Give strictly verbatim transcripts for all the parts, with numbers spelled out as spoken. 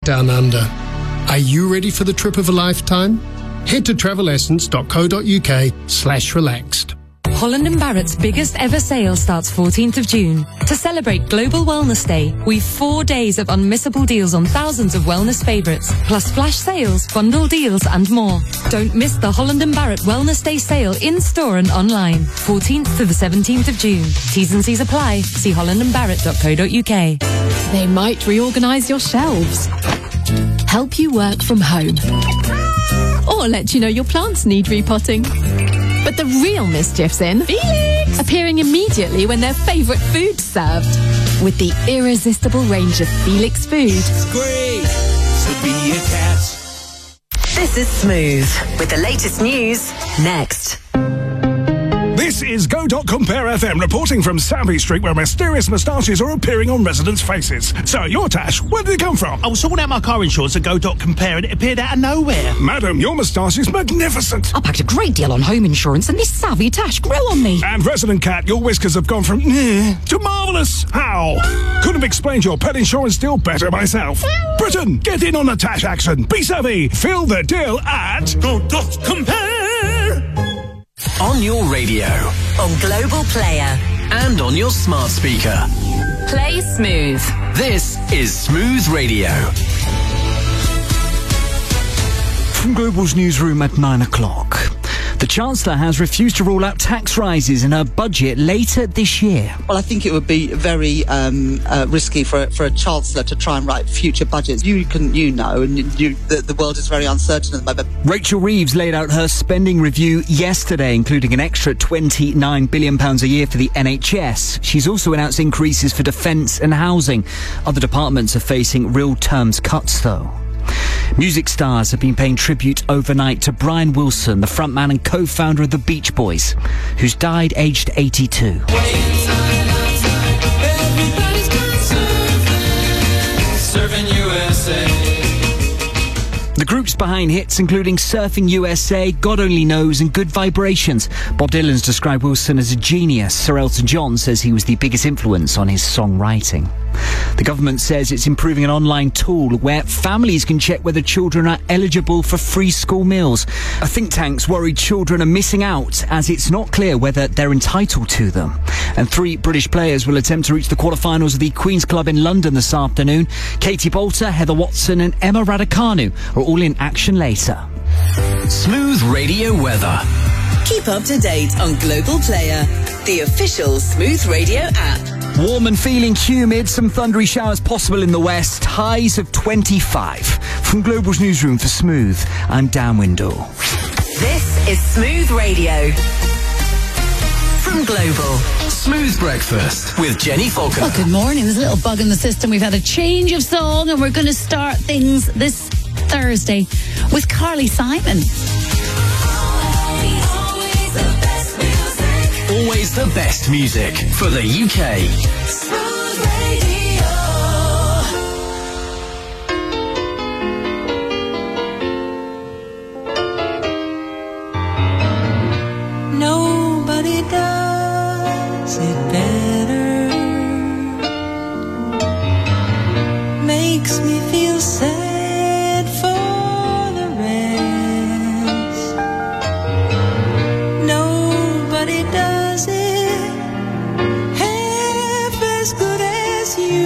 down under. Are you ready for the trip of a lifetime? Head to travelessence.co.uk slash relaxed. Holland and Barrett's biggest ever sale starts fourteenth of June. To celebrate Global Wellness Day, we've four days of unmissable deals on thousands of wellness favourites, plus flash sales, bundle deals and more. Don't miss the Holland and Barrett Wellness Day sale in-store and online, fourteenth to the seventeenth of June. T's and C's apply. See holland and barrett dot co dot uk. They might reorganise your shelves, help you work from home, or let you know your plants need repotting. But the real mischief's in Felix, appearing immediately when their favourite food's served. With the irresistible range of Felix food. It's great to be a cat. This is Smooth, with the latest news next. This is Go dot Compare F M reporting from Savvy Street, where mysterious moustaches are appearing on residents' faces. So, your tash, where did it come from? I was sorting out my car insurance at Go dot Compare and it appeared out of nowhere. Madam, your moustache is magnificent. I packed a great deal on home insurance and this savvy tash grew on me. And Resident Cat, your whiskers have gone from eh to marvellous. How? Could have explained your pet insurance deal better myself. Britain, get in on the tash action. Be savvy. Fill the deal at Go dot Compare. On your radio, On Global Player. and on your smart speaker. Play Smooth. This is Smooth Radio. From Global's newsroom at nine o'clock. The Chancellor has refused to rule out tax rises in her budget later this year. Well, I think it would be very um, uh, risky for for a Chancellor to try and write future budgets. You can, you know, and you, the, the world is very uncertain at the moment. Rachel Reeves laid out her spending review yesterday, including an extra twenty-nine billion pounds a year for the N H S. She's also announced increases for defence and housing. Other departments are facing real terms cuts, though. Music stars have been paying tribute overnight to Brian Wilson, the frontman and co-founder of the Beach Boys, who's died aged eighty-two. The groups behind hits including Surfing U S A, God Only Knows and Good Vibrations. Bob Dylan's described Wilson as a genius. Sir Elton John says he was the biggest influence on his songwriting. The government says it's improving an online tool where families can check whether children are eligible for free school meals. A think tank's worried children are missing out as it's not clear whether they're entitled to them. And three British players will attempt to reach the quarterfinals of the Queen's Club in London this afternoon. Katie Bolter, Heather Watson and Emma Raducanu are all in action later. Smooth Radio weather. Keep up to date on Global Player, the official Smooth Radio app. Warm and feeling humid, some thundery showers possible in the west, highs of twenty-five. From Global's newsroom for Smooth, I'm Dan Windle. This is Smooth Radio. From Global. Smooth Breakfast with Jenny Falconer. Well, good morning. There's a little bug in the system. We've had a change of song and we're going to start things this Thursday with Carly Simon. Always the best music for the U K. Smooth Radio. Nobody does it better. Makes me feel sad for the rest. Nobody does it half as good as you.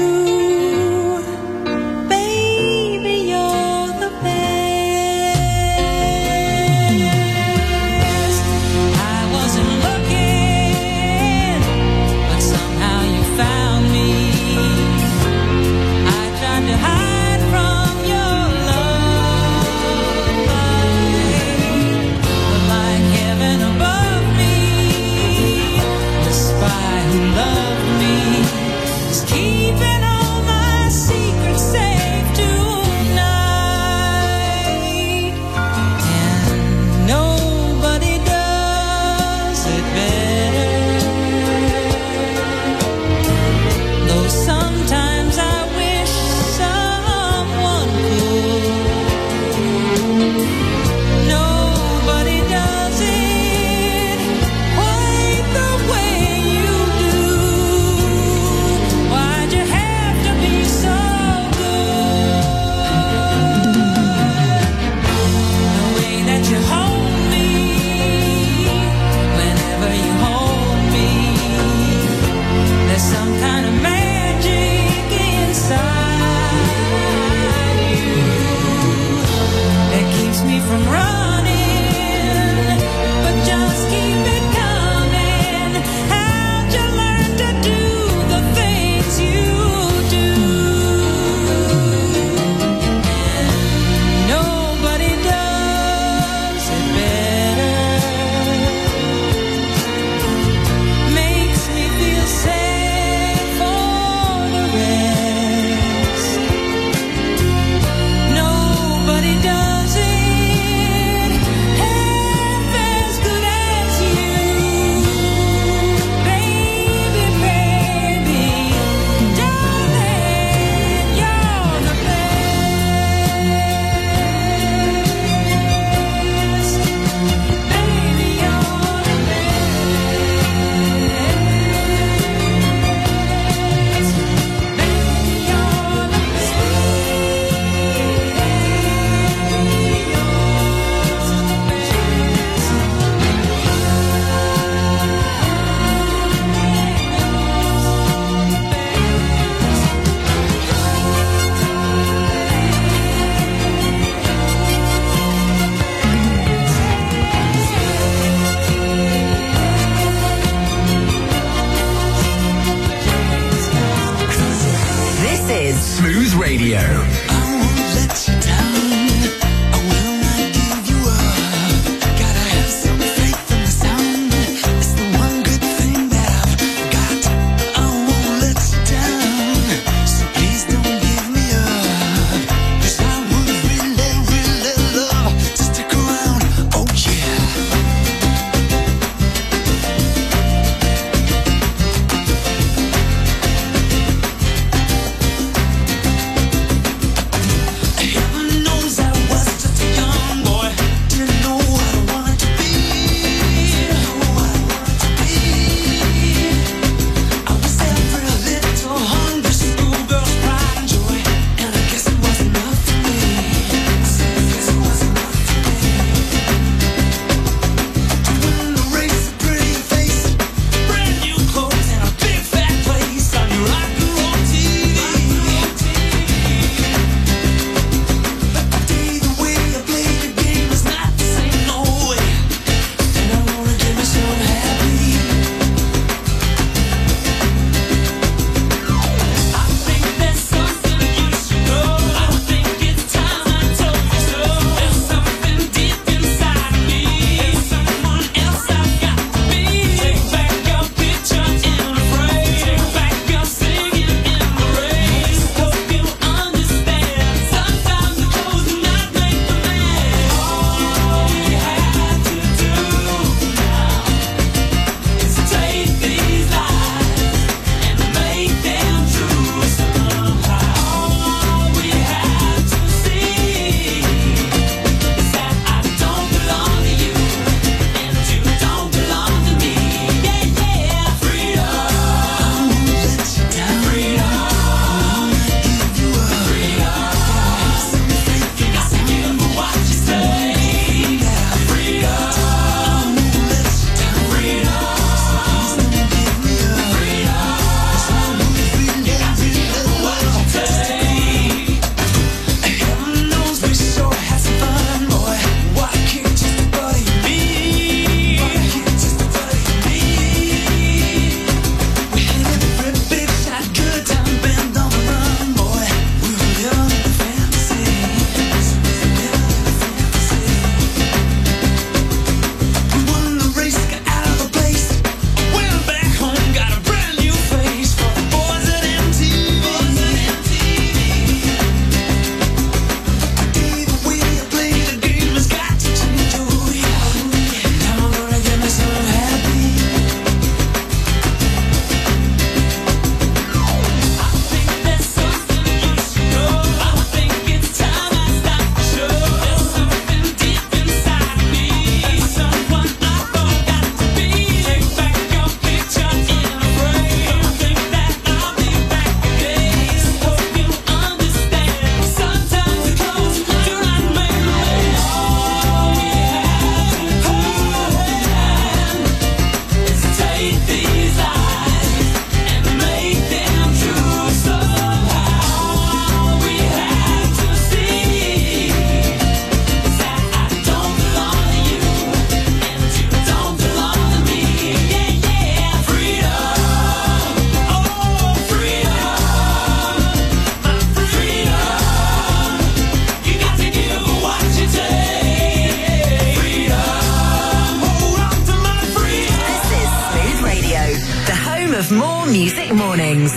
More Music Mornings.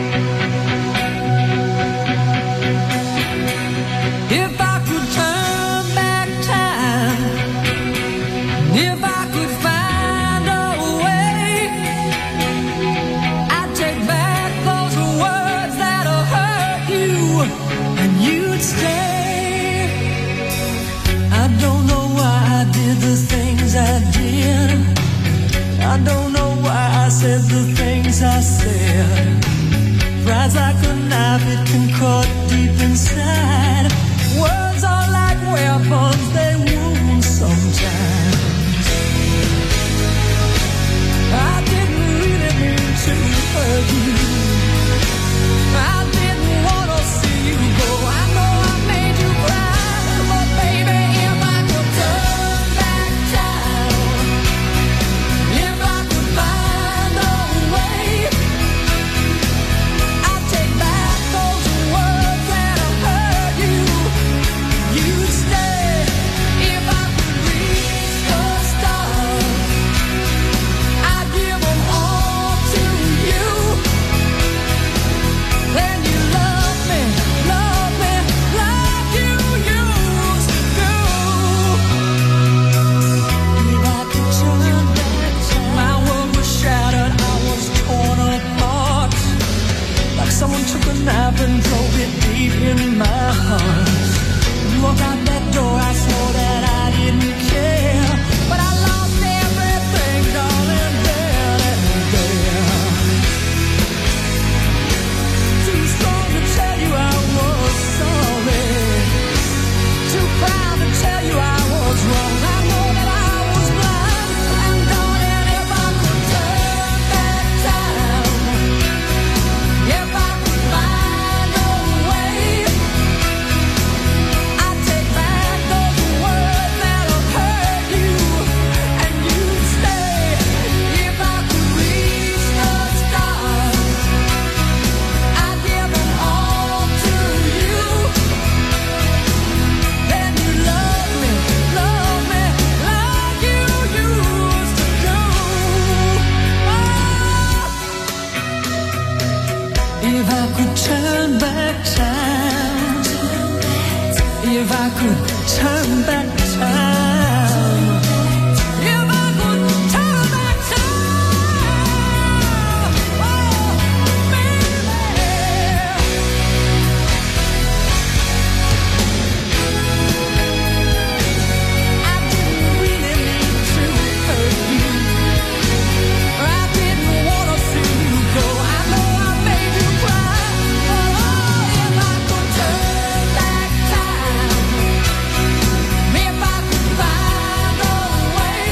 If I could turn back time, if I could find a way, I'd take back those words that'll hurt you, and you'd stay. I don't know why I did the things I did. I don't know why I said the things I said. Pride's like a knife, it can cut deep inside. Words are like weapons, they wound sometimes. I didn't really mean to hurt you. I didn't want to see you go. I know I made you cry, but baby, if I could turn back time, if I could find a way, I'd take back those words that'll hurt you. You'd stay if I could reach the stars. I'd give them all to you. Then you love me, love me like you used to do. If I could turn back time, my world was shattered, I was torn apart. Like someone took a knife and drove it deep in my heart. You walked out that door, I saw that I didn't care. But I lost everything, darling, then and there. Too strong to tell you I was sorry. Too proud to tell you I was wrong. I know that I was blind. And darling, if I could turn back time, if I could find a way, I'd take back those words that'll hurt you, and you'd stay. If I could reach the stars, I'd give them all to you. Then you love me, love me like you used to do. If I could turn back time, if I could turn back time, if I could turn back time, oh, baby. I didn't really mean to hurt you. I didn't want to see you go. I know I made you cry, but oh, if I could turn back time, if I could find a way,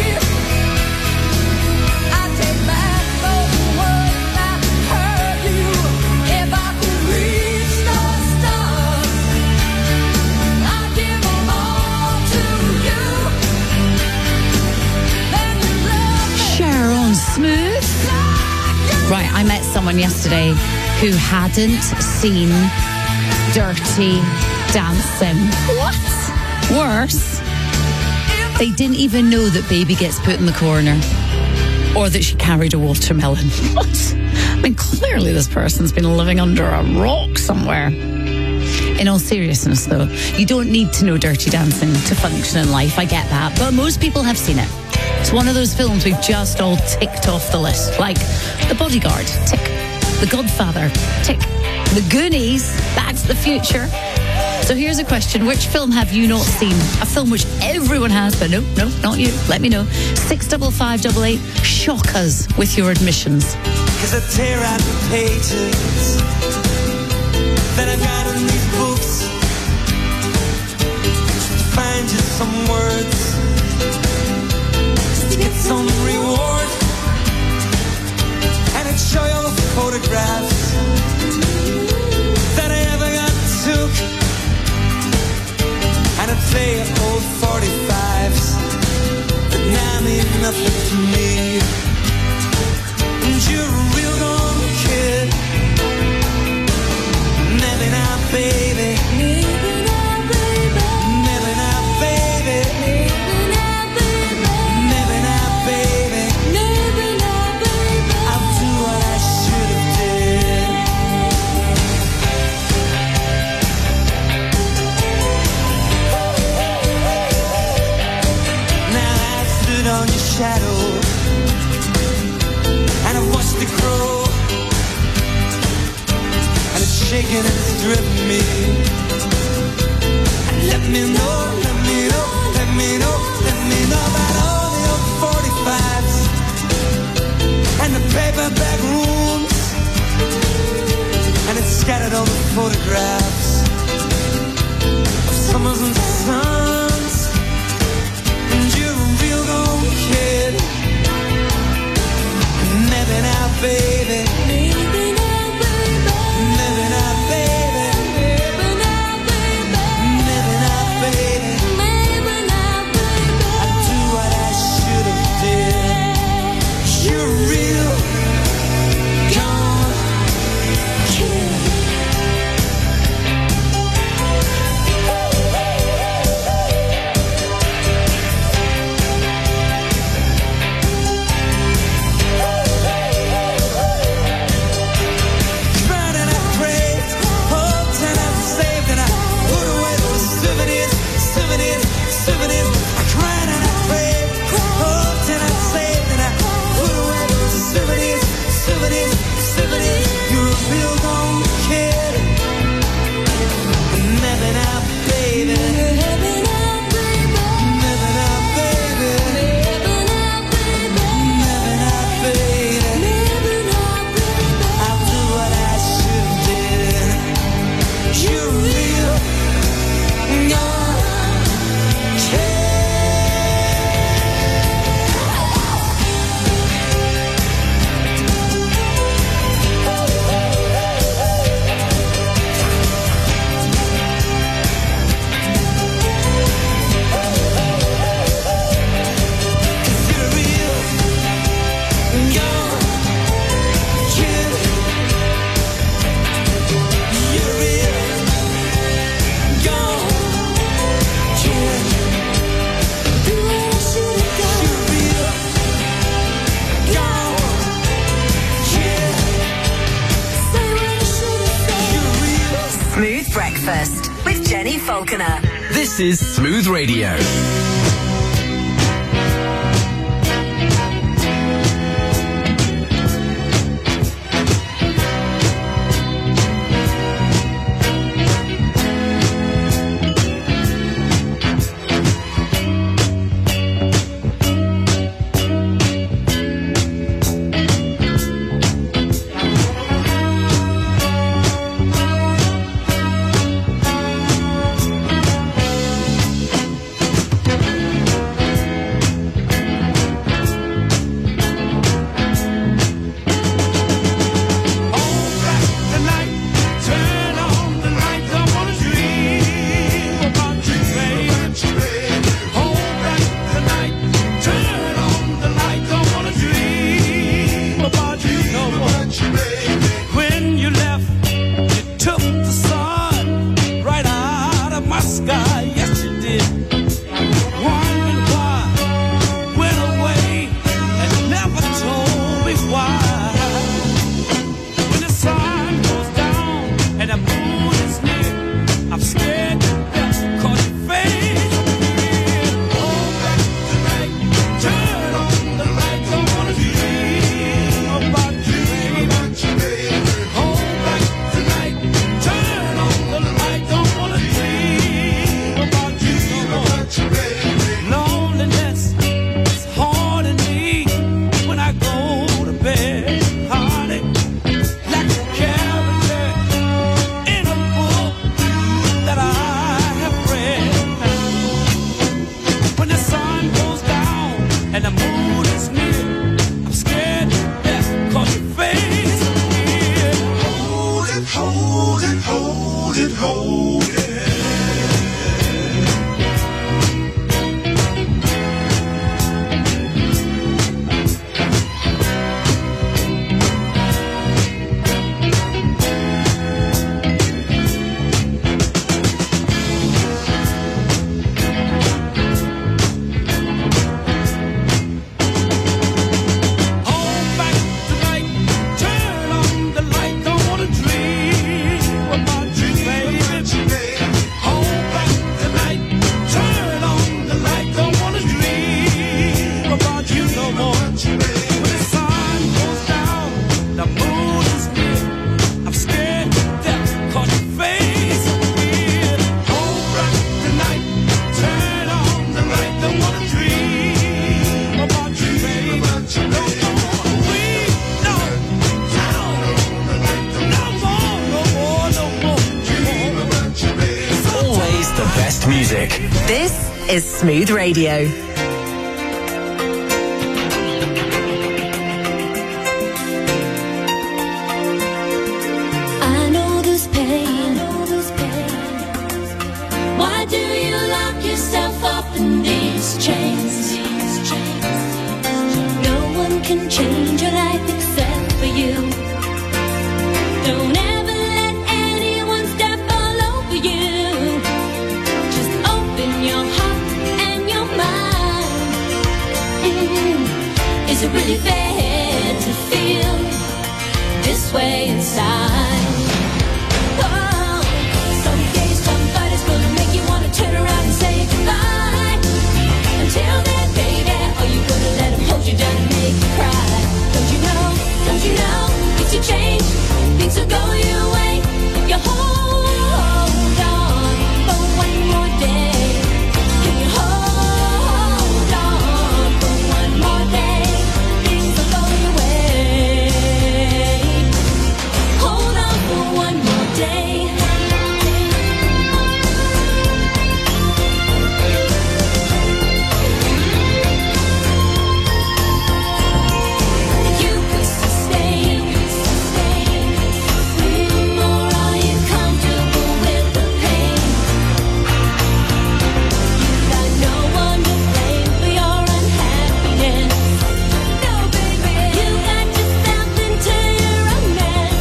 I'd take back those words that hurt you. If I could reach the stars, I'd give them all to you. Then you love me. Share on Smooth. Right, I met someone yesterday who hadn't seen Dirty Dancing. What? Worse, they didn't even know that Baby gets put in the corner or that she carried a watermelon. What? I mean, clearly this person's been living under a rock somewhere. In all seriousness, though, you don't need to know Dirty Dancing to function in life. I get that. But most people have seen it. It's one of those films we've just all ticked off the list. Like The Bodyguard, tick. The Godfather, tick. The Goonies, Back to the Future. So here's a question. Which film have you not seen? A film which everyone has, but no, no, not you. Let me know. six five five eight eight. Shock us with your admissions. Cause I tear out the pages that I've got in these books to find just some words to get some reward, and I'd show you all the photographs that I ever got took, and I'd play old forty-fives that now mean nothing to me. And you're a real gone kid. Maybe now, baby. Maybe now, baby. Maybe now, baby. Maybe now, baby. Maybe now, baby. Maybe now, baby. I'll do what I should shadow, and I've watched it grow, and it's shaking and it's driven me. And let me know, let me know, let me know, let me know about all the old forty-fives and the paperback rooms, and it's scattered all the photographs of summers and suns. And you're a real old kid. Maybe now, baby. Maybe now, baby. Maybe now, baby. Maybe now, baby. Maybe now, baby. Maybe now, baby. I do what I should have did. You're a real gone kid. Smooth Breakfast with Jenny Falconer. This is Smooth Radio. best music. This is Smooth Radio. I know this pain. Why do you lock yourself up in these chains? No one can change your life except for you. Don't ever let anyone step all over you. Just open your heart and your mind. Mm. Is it really fair to feel this way inside? Oh, someday somebody's gonna make you wanna turn around and say goodbye. Until then, baby, are you gonna let him hold you down and make you cry? Don't you know, don't you know, things will change, things will go your way if you hold on for one more day. Can you hold on for one more day? Things will go your way. Hold on for one more day. You could sustain, sustain, mm, or are you comfortable with the pain? You got no one to blame for your unhappiness. No, baby, you got yourself into your own mess.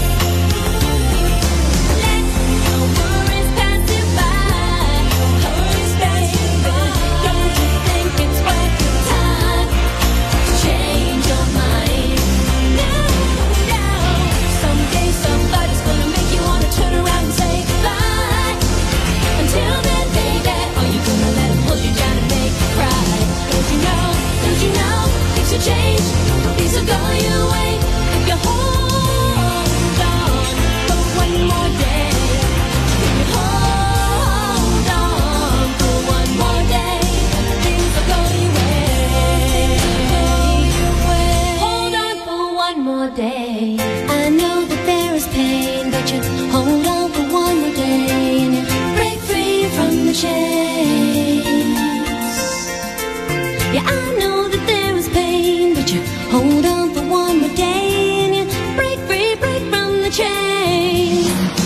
Let your worries pass you by. Worries pass you by. Don't you think it's worth your time to change your mind? No, no. Someday somebody's gonna make you wanna turn around and say goodbye. Until then, baby, are you gonna let him hold you down and make you cry? Don't you know, don't you know, things will change, things will go your way if you hold on for one more day. If you hold on for one more day, things will go your way. Hold on for one more day. I know that there is pain, but you hold on for one more day and you break free from the chains. Yeah, I know that there is pain, but you hold on for one more day and you break free, break from the chains.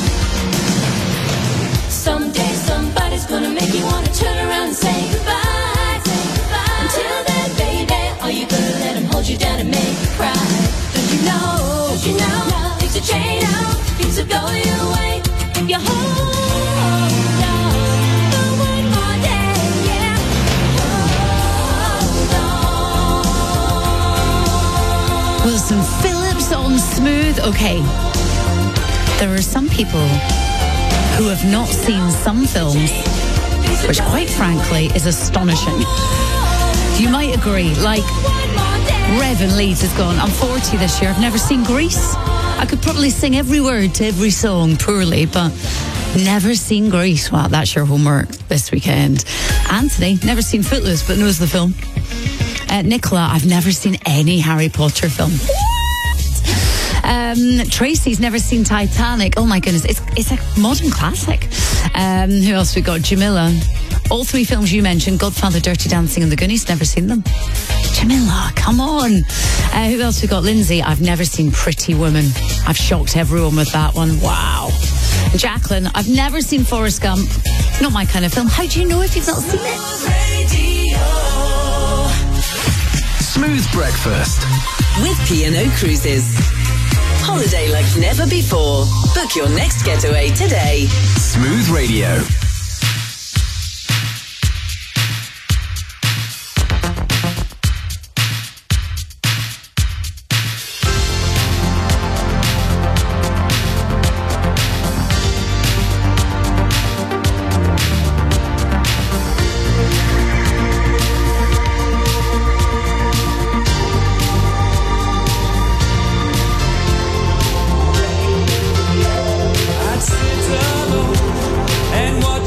Someday somebody's gonna make you wanna turn around and say goodbye. Say goodbye. Until then, baby, are you gonna let him hold you down and make you cry? Don't you know, don't you know, things will change, things will go your way if you hold on for one more day. Yeah, hold on. Wilson Phillips on Smooth. Okay, there are some people who have not seen some films, which quite frankly is astonishing. You might agree, like Revan Leeds has gone, I'm forty this year, I've never seen Grease. I could probably sing every word to every song poorly, but never seen Grease. Wow, that's your homework this weekend. Anthony, never seen Footloose, but knows the film. Uh, Nicola, I've never seen any Harry Potter film. Um, Tracy's never seen Titanic. Oh my goodness, it's it's a modern classic. Um, who else we got? Jamila. All three films you mentioned, Godfather, Dirty Dancing and The Goonies, never seen them. Jamila, come on. Uh, who else we got? Lindsay, I've never seen Pretty Woman. I've shocked everyone with that one. Wow. Jacqueline, I've never seen Forrest Gump. Not my kind of film. How do you know if you've not seen it? Smooth Breakfast with P and O Cruises. Holiday like never before. Book your next getaway today. Smooth Radio. I'd sit alone and watch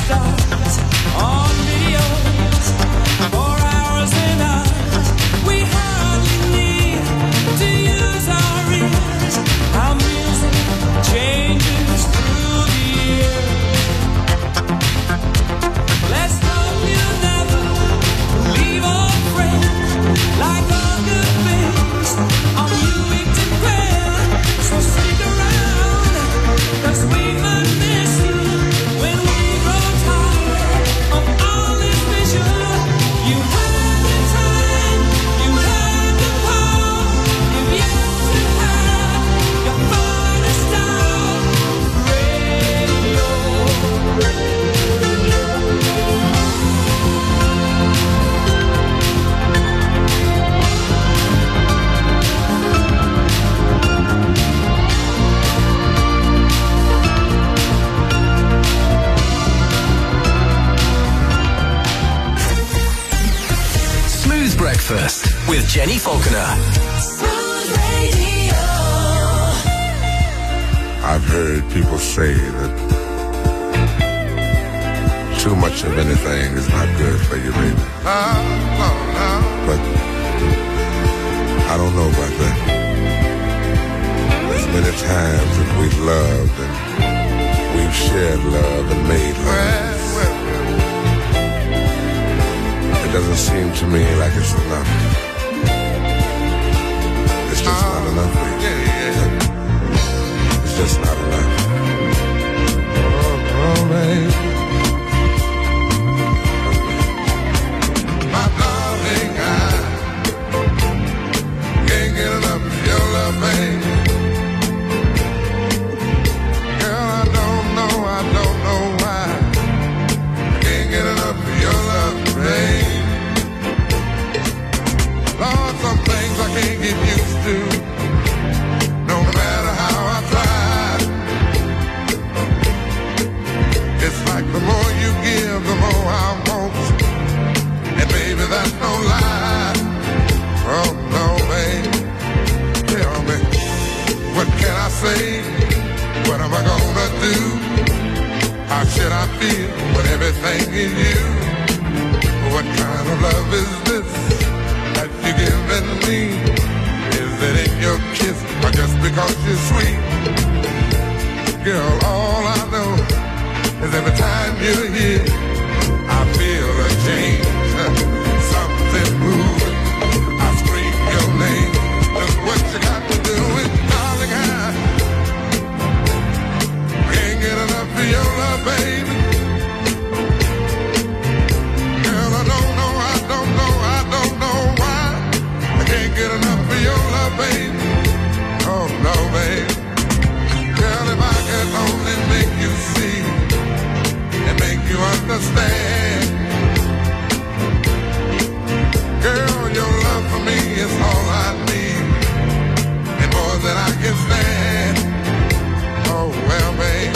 stars on videos for hours and hours. We hardly need to use our ears. Our music changes through the year. Let's hope you never leave our friends like all good things on you to prayer. So stick around, 'cause we might miss you when we grow tired of all this vision. You have the time, you have the power, you've yet to have your finest hour. Radio. Smooth Breakfast with Jenny Falconer. I've heard people say that too much of anything is not good for you, baby. But I don't know about that. There's many times that we've loved and we've shared love and made love. It doesn't seem to me like it's enough. It's just not enough, baby. It's just not enough. Oh, oh, baby. My darling, I can't get enough of your love, baby. Girl, I don't know, I don't know why. I can't get enough of your love, baby. Lord, some things I can't get used to, no matter how I try. It's like the more you give, the more I want. And baby, that's no lie. Oh, no, baby. Tell me, what can I say? What am I gonna do? How should I feel when everything is you? What kind of love is this that you're giving me? Is it in your kiss or just because you're sweet? Girl, all I know is every time you're here, I feel a change, something moving. I scream your name. Look what you got to do with darling, I can't get enough of your love, baby. Girl, I don't know, I don't know, I don't know why I can't get enough of your love, baby. Oh no, baby. Girl, if I could only make you see and make you understand. Girl, your love for me is all I need and more than I can stand. Oh well, babe,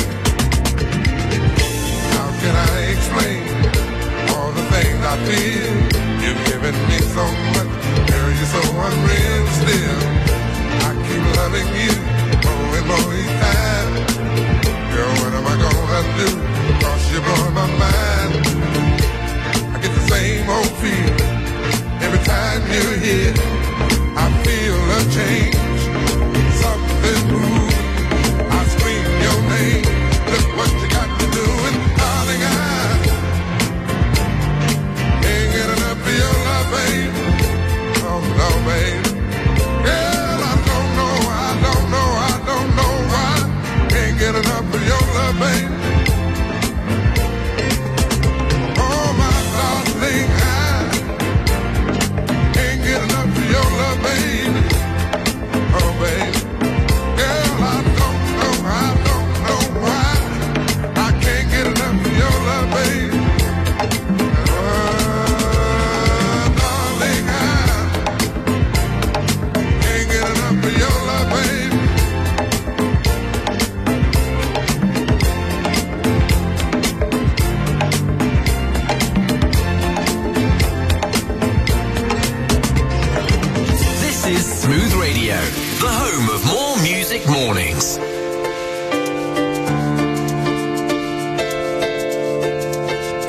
how can I explain all the things I feel? You've given me so much, girl, you're so unreal still. I keep loving you more and more each time. Girl, what am I gonna do? 'Cause you're blowing my mind.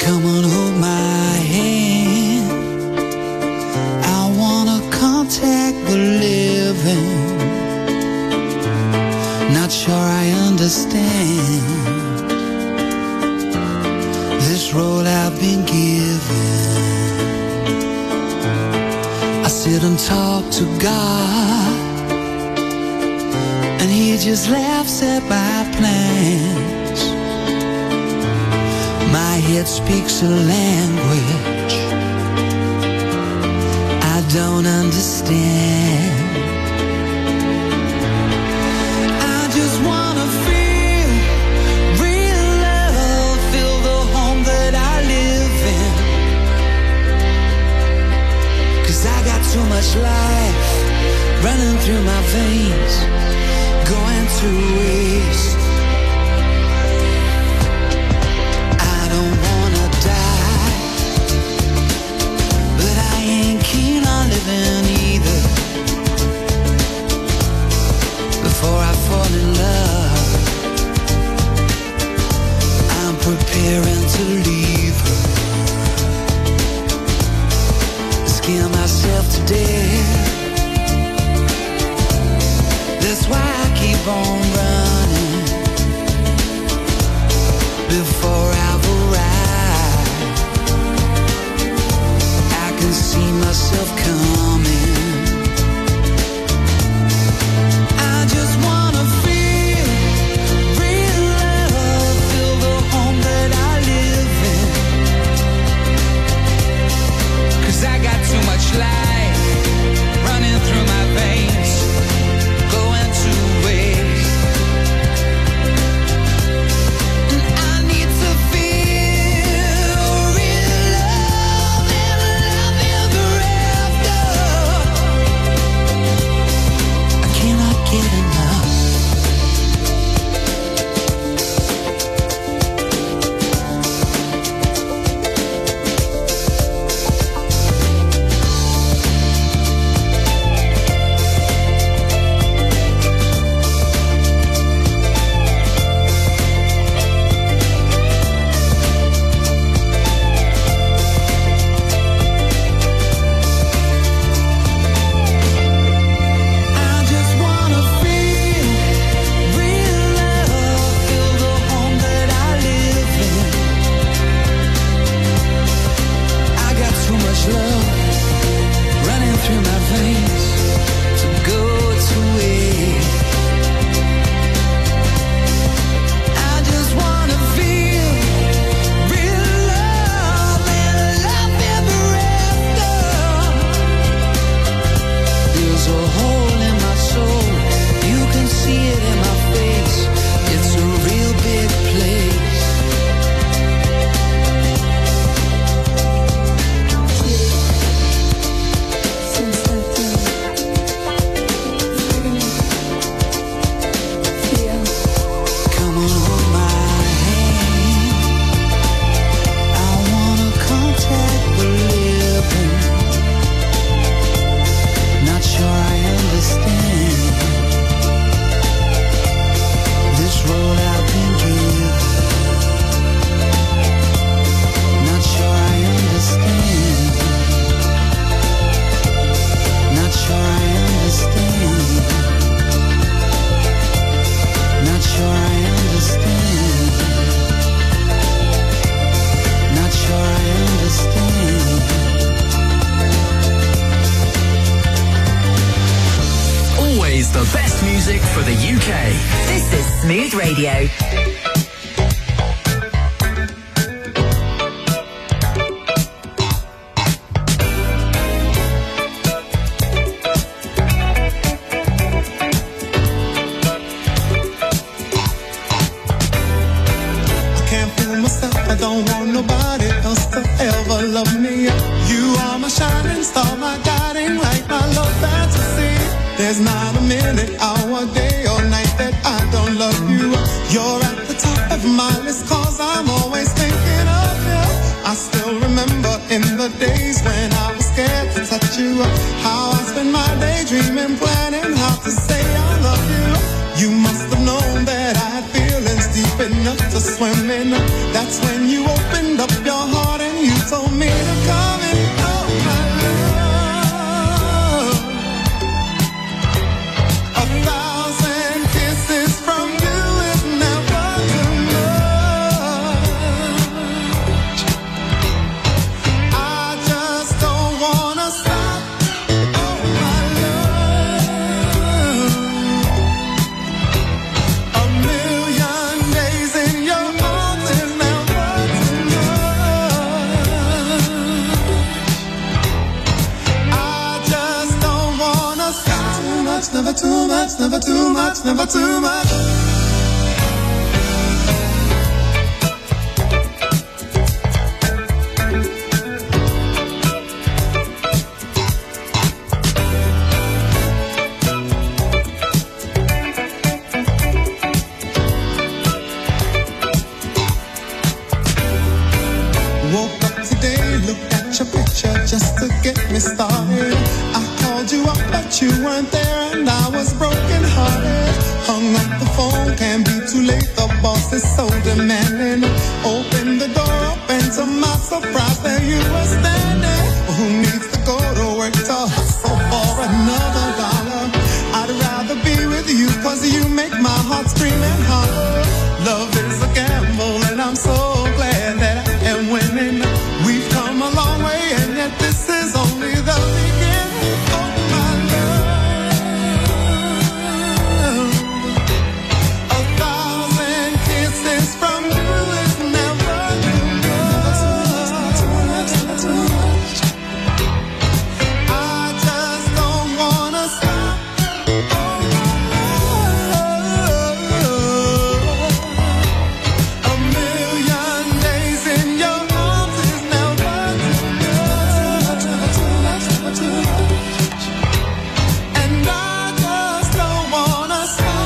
Come on, hold my hand. I wanna contact the living. Not sure I understand this role I've been given. I sit and talk to God, and He just laughs at my plans. My head speaks a language I don't understand. I just wanna feel real love, feel the home that I live in. 'Cause I got too much life running through my veins, going to waste. I don't wanna die, but I ain't keen on living either. Before I fall in love, I'm preparing to leave her. Scare myself to death. That's why I keep on running. Before I've arrived, I can see myself coming. I just wanna feel real love, feel the home that I live in. 'Cause I got too much life running through my veins, going to waste. And I need to feel real love and love ever after. I cannot get enough. I just wanna feel real love, feel the home that I live in. I got too much love running through my veins to go to waste. I just wanna feel real love and love ever after. There's a hole in my soul, you can see it in my face. It's a real big place. Come on, hold my hand. I wanna contact the living. Not sure I understand this role I've been given. Not sure I understand. Not sure I understand. Not sure I understand. Not sure I understand. Always the best music for the U K. This is Smooth Radio. I can't fool myself, I don't want nobody else to ever love me. You are my shining star, my guiding light, my love fantasy. There's not a minute, hour, day or night that I don't love you. You're at the top of my list, cause I'm always thinking of you. I still remember in the days when I was scared to touch you, how I spent my day dreaming, planning how to say I love you. You must have known that I had feelings deep enough to swim in. That's when you opened up your heart never too much, never too much, never too much. Woke up today, looked at your picture just to get me started. I called you up, but you weren't there, and I was broken hearted. Hung up the phone, can't be too late. The boss is so demanding. Opened the door up, and to my surprise, there you were standing. Who needs to go to work to hustle for another dollar? I'd rather be with you, cause you make my heart scream and holler. Love is a gamble, and I'm so glad that I am winning. We've come a long way, and yet this is only the beginning of my love. A thousand kisses from you is never enough. I just don't wanna stop. A million days in your arms is never too much. And I just don't wanna stop.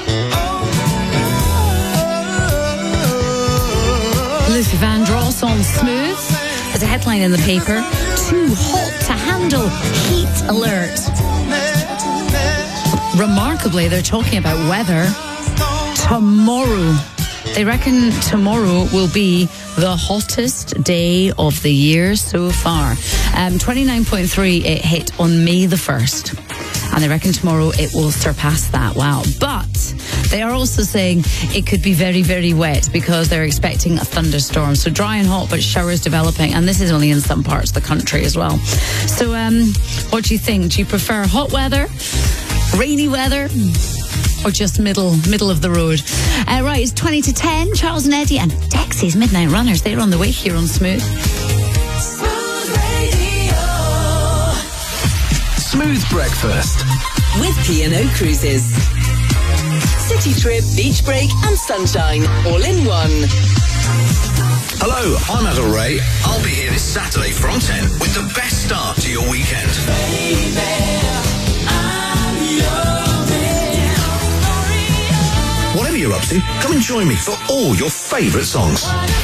Lucy Vandross on Smooth. There's a headline in the paper. Too hot to handle. Heat alert. Remarkably, they're talking about weather tomorrow. They reckon tomorrow will be the hottest day of the year so far. Um, twenty-nine point three, it hit on May the first. And they reckon tomorrow it will surpass that. Wow. But they are also saying it could be very, very wet because they're expecting a thunderstorm. So dry and hot, but showers developing. And this is only in some parts of the country as well. So um, what do you think? Do you prefer hot weather, rainy weather, or just middle middle of the road? Uh, right, it's twenty to ten. Charles and Eddie and Dexy's Midnight Runners. They're on the way here on Smooth. Smooth Breakfast. With P and O Cruises. City trip, beach break and sunshine all in one. Hello, I'm Adel Ray. I'll be here this Saturday from ten with the best start to your weekend. Whatever you're up to, come and join me for all your favourite songs.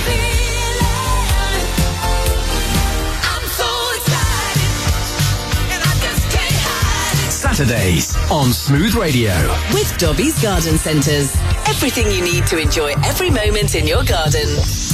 Saturdays on Smooth Radio. With Dobby's Garden Centres. Everything you need to enjoy every moment in your garden.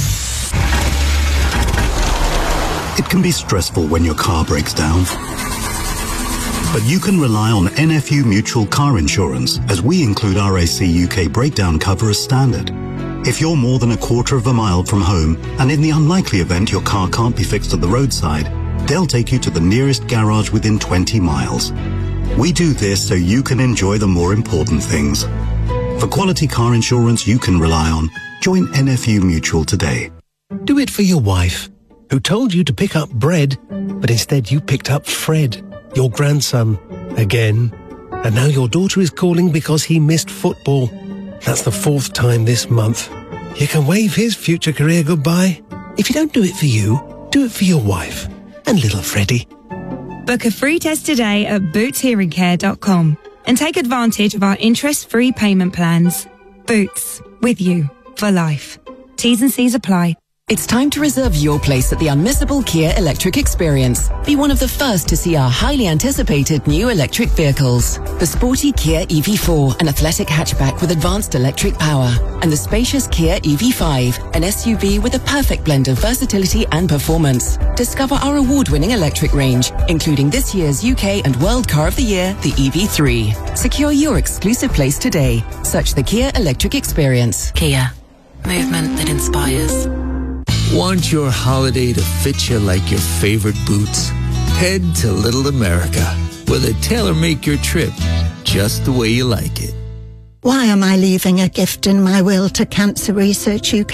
It can be stressful when your car breaks down. But you can rely on N F U Mutual Car Insurance, as we include R A C U K breakdown cover as standard. If you're more than a quarter of a mile from home, and in the unlikely event your car can't be fixed at the roadside, they'll take you to the nearest garage within twenty miles. We do this so you can enjoy the more important things. For quality car insurance you can rely on, join N F U Mutual today. Do it for your wife, who told you to pick up bread, but instead you picked up Fred, your grandson, again. And now your daughter is calling because he missed football. That's the fourth time this month. You can wave his future career goodbye. If you don't do it for you, do it for your wife and little Freddie. Book a free test today at boots hearing care dot com and take advantage of our interest-free payment plans. Boots, with you for life. T's and C's apply. It's time to reserve your place at the unmissable Kia Electric Experience. Be one of the first to see our highly anticipated new electric vehicles. The sporty Kia E V four, an athletic hatchback with advanced electric power. And the spacious Kia E V five, an S U V with a perfect blend of versatility and performance. Discover our award-winning electric range, including this year's U K and World Car of the Year, the E V three. Secure your exclusive place today. Search the Kia Electric Experience. Kia. Movement that inspires. Want your holiday to fit you like your favorite boots? Head to Little America, where they tailor-make your trip just the way you like it. Why am I leaving a gift in my will to Cancer Research U K?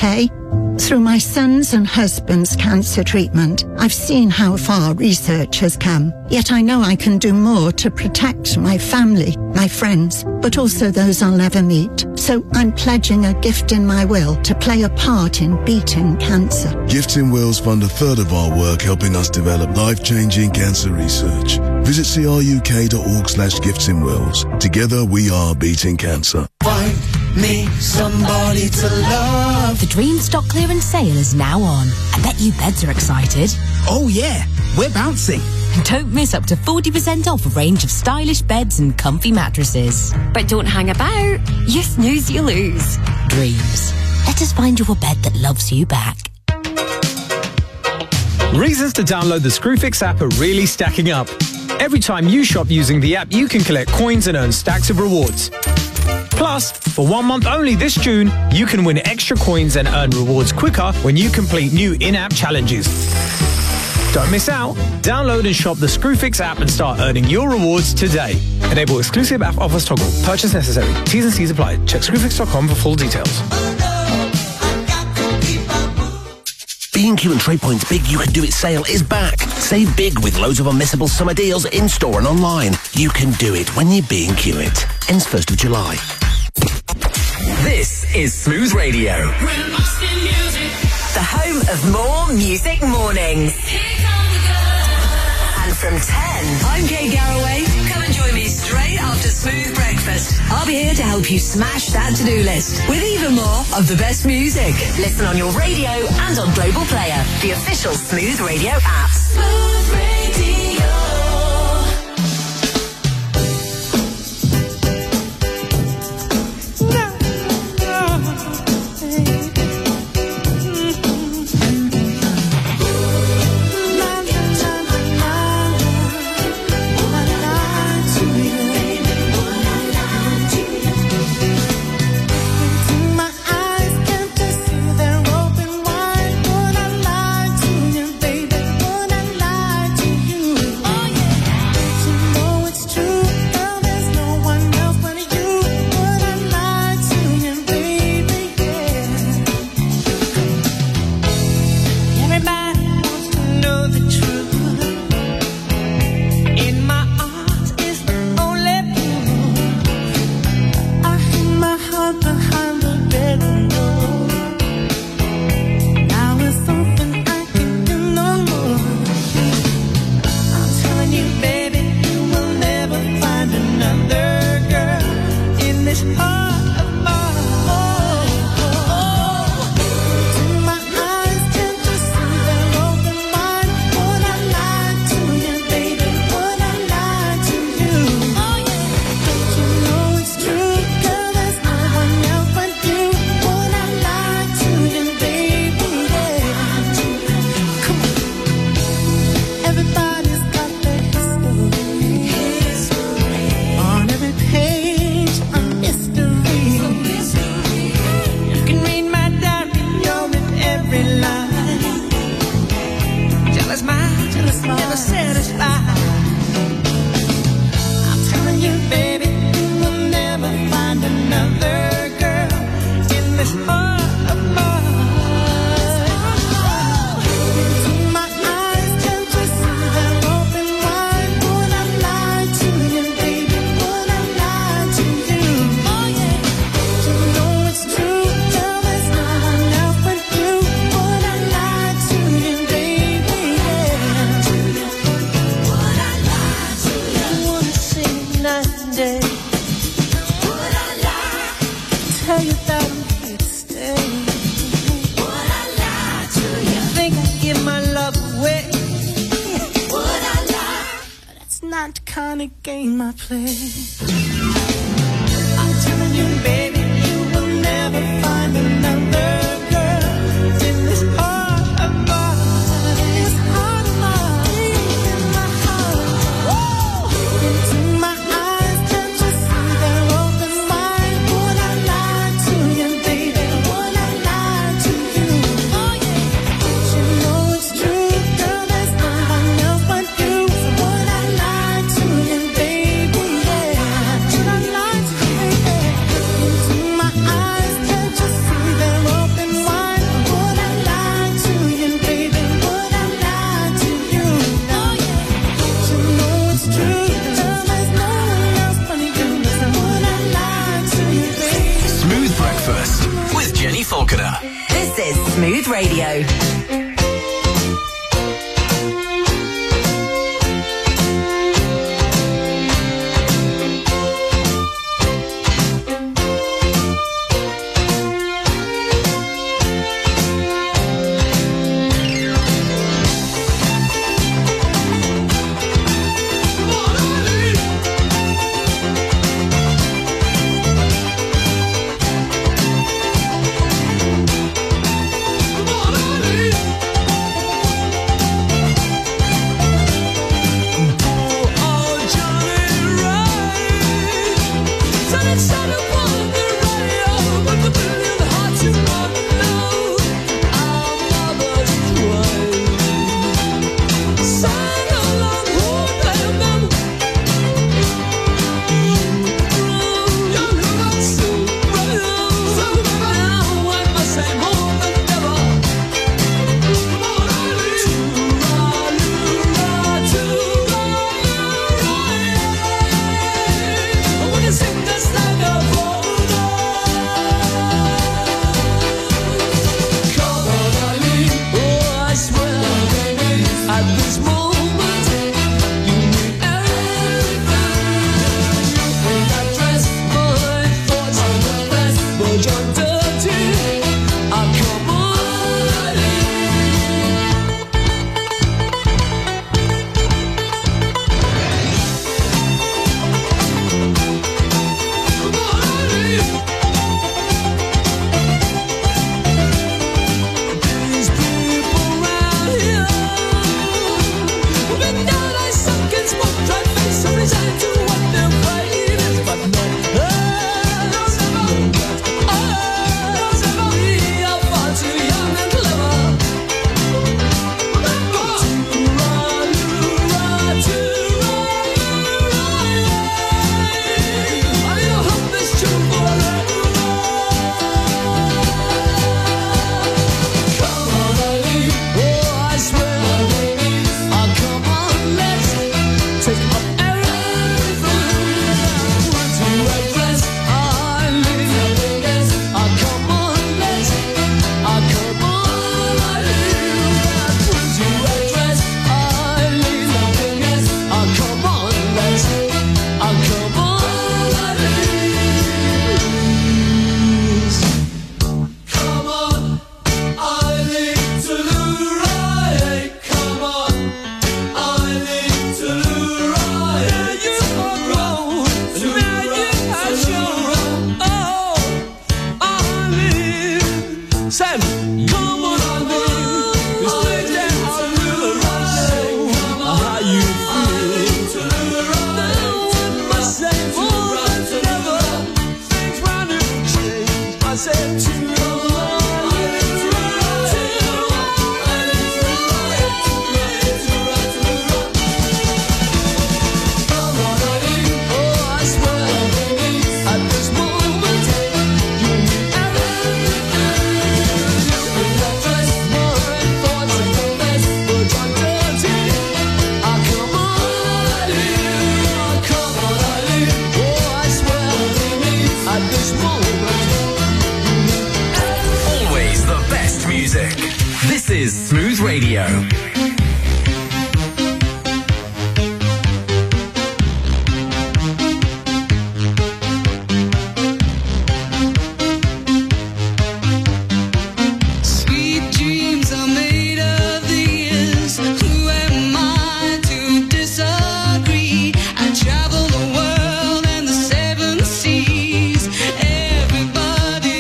Through my son's and husband's cancer treatment, I've seen how far research has come. Yet I know I can do more to protect my family, my friends, but also those I'll never meet. So I'm pledging a gift in my will to play a part in beating cancer. Gifts in Wills fund a third of our work helping us develop life-changing cancer research. Visit cruk.org slash gifts in Wills. Together we are beating cancer. Find me somebody to love. The Dream Stock Clearance Sale is now on. I bet you beds are excited. Oh yeah, we're bouncing. Don't miss up to forty percent off a range of stylish beds and comfy mattresses. But don't hang about. You snooze, you lose. Dreams. Let us find you a bed that loves you back. Reasons to download the Screwfix app are really stacking up. Every time you shop using the app, you can collect coins and earn stacks of rewards. Plus, for one month only this June, you can win extra coins and earn rewards quicker when you complete new in-app challenges. Don't miss out. Download and shop the Screwfix app and start earning your rewards today. Enable exclusive app offers toggle. Purchase necessary. T's and C's apply. Check screwfix dot com for full details. B and Q and Trade Point's Big You Can Do It sale is back. Save big with loads of unmissable summer deals in-store and online. You can do it when you B and Q it. Ends first of July. This is Smooth Radio. The home of more music mornings. And from ten, I'm Kate Garraway. Come and join me straight after Smooth Breakfast. I'll be here to help you smash that to-do list with even more of the best music. Listen on your radio and on Global Player, the official Smooth Radio app. Smooth Radio. Radio.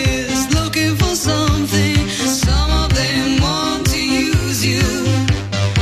Some of them want to use you.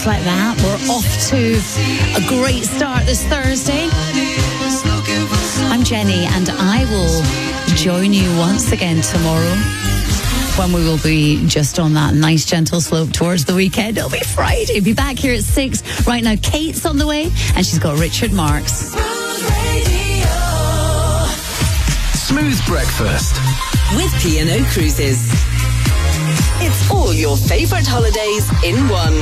just like that, we're off to a great start this Thursday. I'm Jenny, and I will join you once again tomorrow when we will be just on that nice gentle slope towards the weekend. It'll be Friday. Be back here at six. Right now, Kate's on the way, and she's got Richard Marks. Smooth breakfast with P and O Cruises. It's all your favourite holidays in one.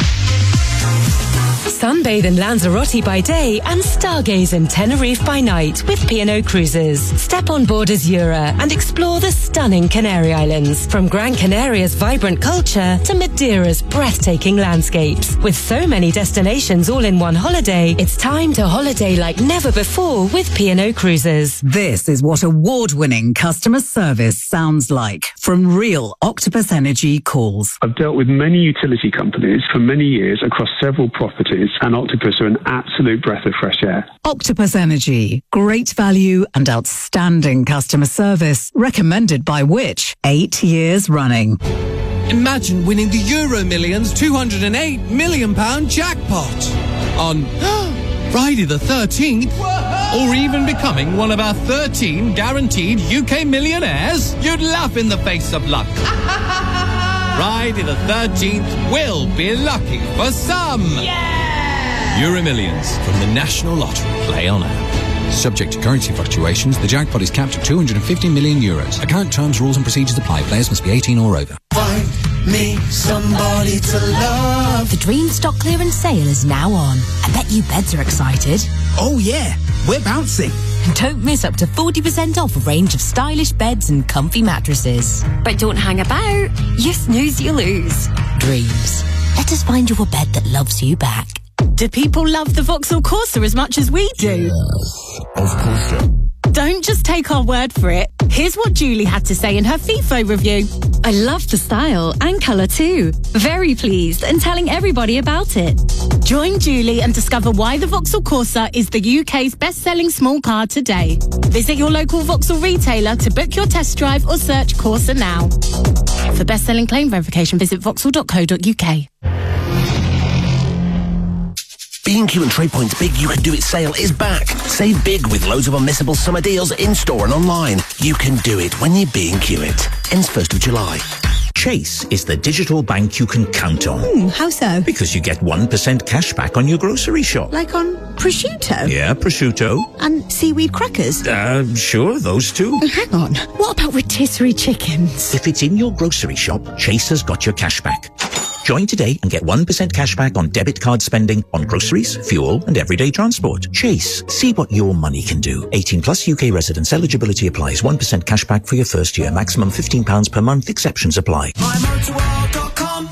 Sunbathe in Lanzarote by day and stargaze in Tenerife by night with P and O Cruises. Step on board Azura and explore the stunning Canary Islands. From Gran Canaria's vibrant culture to Madeira's breathtaking landscapes. With so many destinations all in one holiday, it's time to holiday like never before with P and O Cruises. This is what award-winning customer service sounds like from real Octopus Energy calls. I've dealt with many utility companies for many years across several properties, and Octopus are an absolute breath of fresh air. Octopus Energy. Great value and outstanding customer service. Recommended by Which? Eight years running. Imagine winning the Euro Millions two hundred eight million pound jackpot on Friday the thirteenth. Or even becoming one of our thirteen guaranteed U K millionaires. You'd laugh in the face of luck. Friday the thirteenth will be lucky for some. Yeah! Euro Millions from the National Lottery. Play on app. Subject to currency fluctuations, the jackpot is capped at two hundred fifty million euros. Account terms, rules and procedures apply. Players must be eighteen or over. Find me somebody to love. The Dream stock clearance sale is now on. I bet you beds are excited. Oh yeah, we're bouncing. Don't miss up to forty percent off a range of stylish beds and comfy mattresses. But don't hang about. You snooze, you lose. Dreams. Let us find you a bed that loves you back. Do people love the Vauxhall Corsa as much as we do? Yes, of course so. Don't just take our word for it. Here's what Julie had to say in her FIFO review. I love the style and colour too. Very pleased and telling everybody about it. Join Julie and discover why the Vauxhall Corsa is the U K's best-selling small car today. Visit your local Vauxhall retailer to book your test drive or search Corsa now. For best-selling claim verification, visit vauxhall dot co dot uk. B and Q and TradePoint's Big You Can Do It sale is back. Save big with loads of unmissable summer deals in-store and online. You can do it when you B and Q it. Ends first of July. Chase is the digital bank you can count on. Hmm, how so? Because you get one percent cash back on your grocery shop. Like on prosciutto? Yeah, prosciutto. And seaweed crackers? Uh, sure, those two. Oh, hang on. What about rotisserie chickens? If it's in your grocery shop, Chase has got your cash back. Join today and get one percent cash back on debit card spending on groceries, fuel and everyday transport. Chase. See what your money can do. eighteen plus U K residents. Eligibility applies. one percent cash back for your first year. Maximum fifteen pounds per month. Exceptions apply. my motorworld dot com.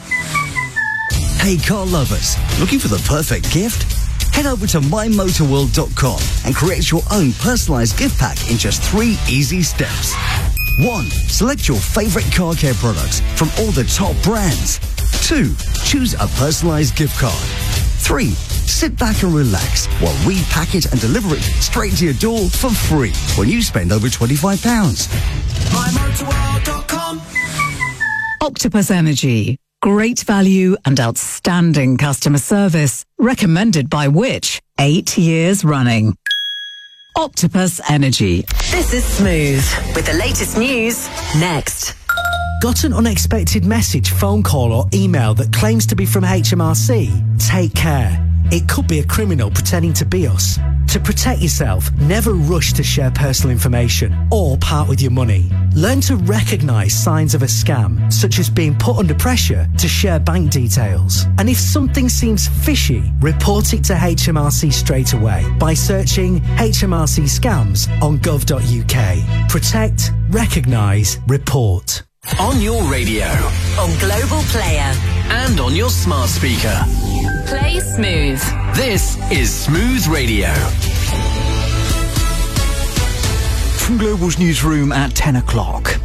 Hey car lovers, looking for the perfect gift? Head over to my motor world dot com and create your own personalised gift pack in just three easy steps. One. Select your favourite car care products from all the top brands. Two. Choose a personalised gift card. Three. Sit back and relax while we pack it and deliver it straight to your door for free when you spend over twenty-five pounds. my motor world dot com. Octopus Energy. Great value and outstanding customer service. Recommended by Which? Eight years running. Octopus Energy. This is Smooth with the latest news next. Got an unexpected message, phone call or email that claims to be from H M R C? Take care. It could be a criminal pretending to be us. To protect yourself, never rush to share personal information or part with your money. Learn to recognise signs of a scam, such as being put under pressure to share bank details. And if something seems fishy, report it to H M R C straight away by searching H M R C scams on gov dot U K. Protect, recognise, report. On your radio. On Global Player. And on your smart speaker. Play Smooth. This is Smooth Radio. From Global's newsroom at ten o'clock.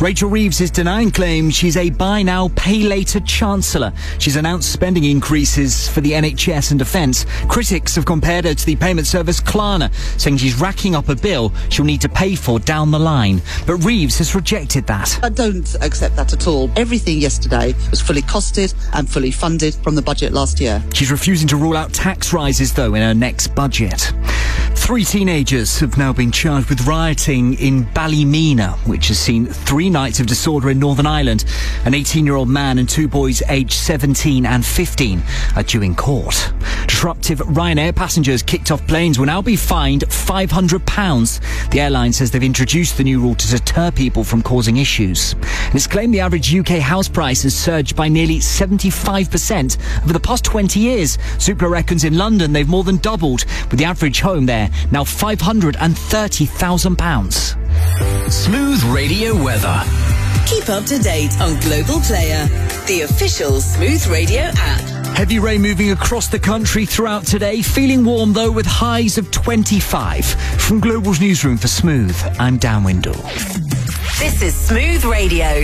Rachel Reeves is denying claims she's a buy now, pay later chancellor. She's announced spending increases for the N H S and defence. Critics have compared her to the payment service Klarna, saying she's racking up a bill she'll need to pay for down the line. But Reeves has rejected that. I don't accept that at all. Everything yesterday was fully costed and fully funded from the budget last year. She's refusing to rule out tax rises, though, in her next budget. Three teenagers have now been charged with rioting in Ballymena, which has seen three nights of disorder in Northern Ireland. An eighteen-year-old man and two boys aged seventeen and fifteen are due in court. Disruptive Ryanair passengers kicked off planes will now be fined five hundred pounds. The airline says they've introduced the new rule to deter people from causing issues. And it's claimed the average U K house price has surged by nearly seventy-five percent over the past twenty years. Zoopla reckons in London they've more than doubled, with the average home there now five hundred thirty thousand pounds. Smooth Radio weather. Keep up to date on Global Player, the official Smooth Radio app. Heavy rain moving across the country throughout today. Feeling warm, though, with highs of twenty-five. From Global's newsroom for Smooth, I'm Dan Windle. This is Smooth Radio.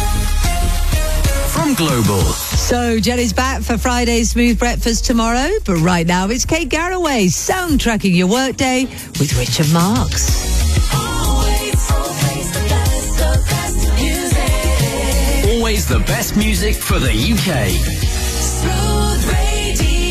From Global. So, Jenny's back for Friday's Smooth Breakfast tomorrow, but right now it's Kate Garraway soundtracking your workday with Richard Marks. Always the best music for the U K. Smooth Radio.